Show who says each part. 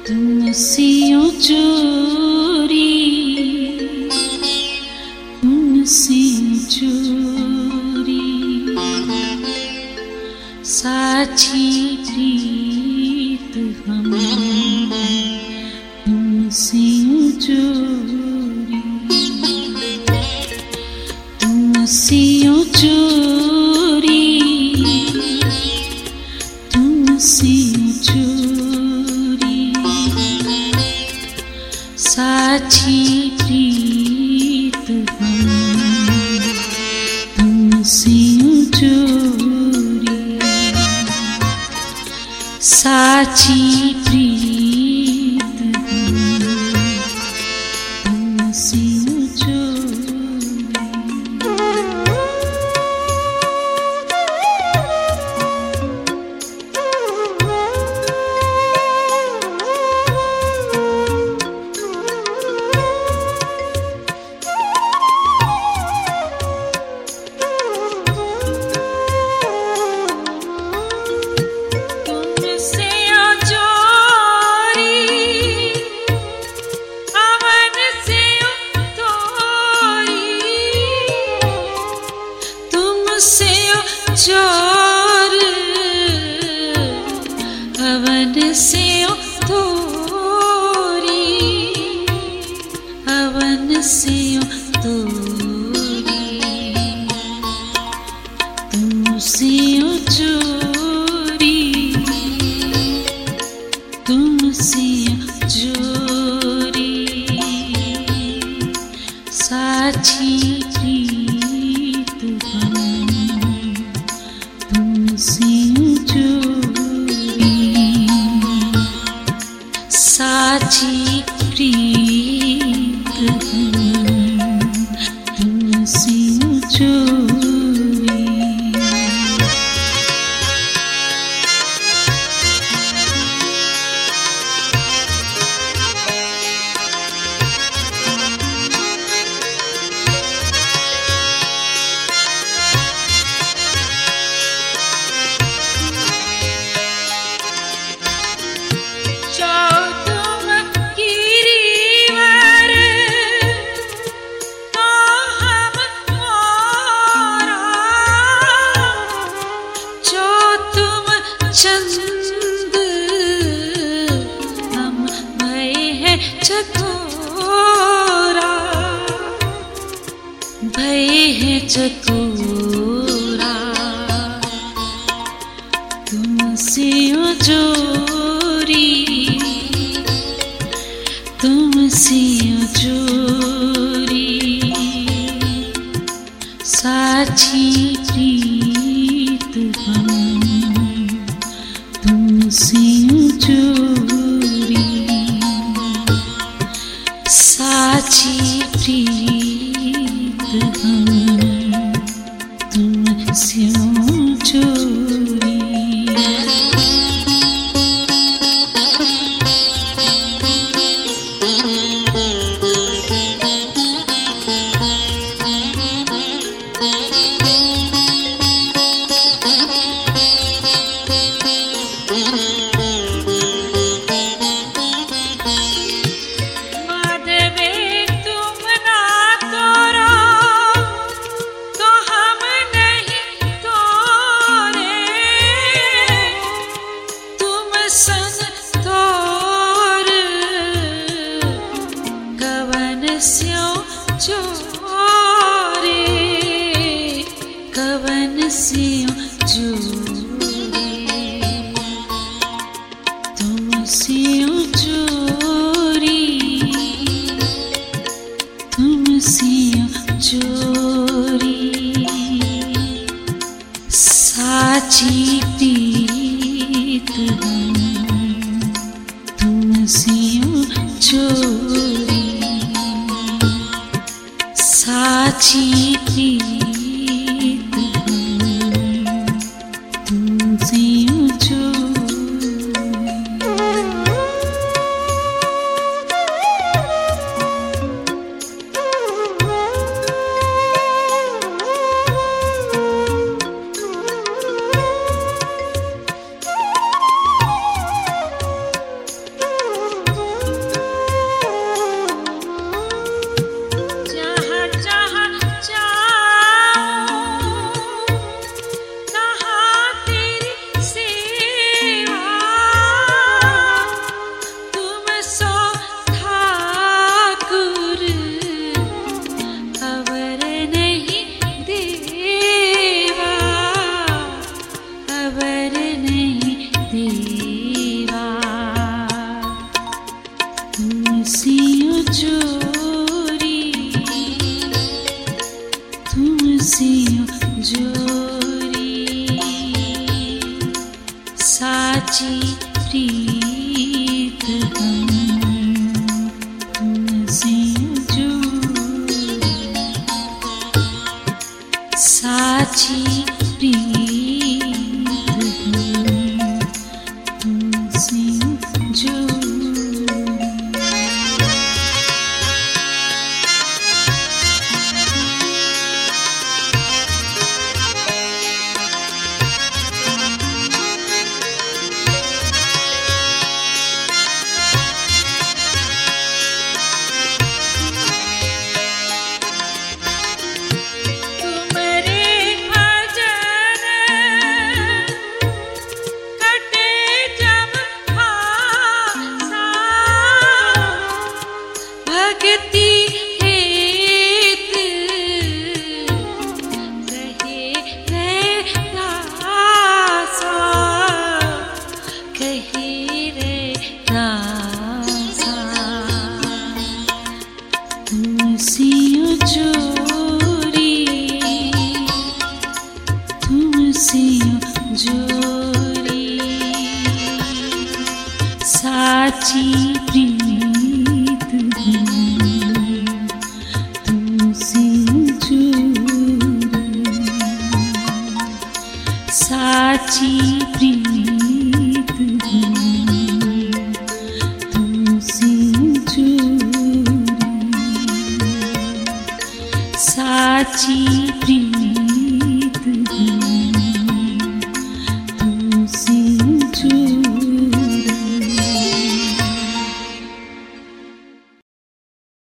Speaker 1: तुमसे चोरी तुमसे चोरी साची प्रीत हम तुमसे चोरी तुमसे चोरी तुमसे चोरी साची प्रीत हम तुमसे चोरी साची प्रीत हम तुमसे चोर अवन से तोरी अवन से तोरी तुमसे चोरी तुमसे चोरी साची प्रीत हम तुमसे चोरी साची प्रीत हम तुमसे चोरी चंद हम भय है चकोरा भय है चकोरा तुमसे चोरी तुमसे चोरी साची प्रीत हम तुमसे चोरी साची प्रीत हम तुमसे चोरी चोरी कवन से चोरी तुमसे चोरी तुमसे चोरी साची प्रीत हम तुमसे चोरी साची प्रीत हम तुमसे तुमसे जोरी तुमसे जोरी साची प्रीत हम तुमसे जोरी साची साची प्रीत तुमसे जोरी साची प्रीत तुमसे जोरी साची प्रीत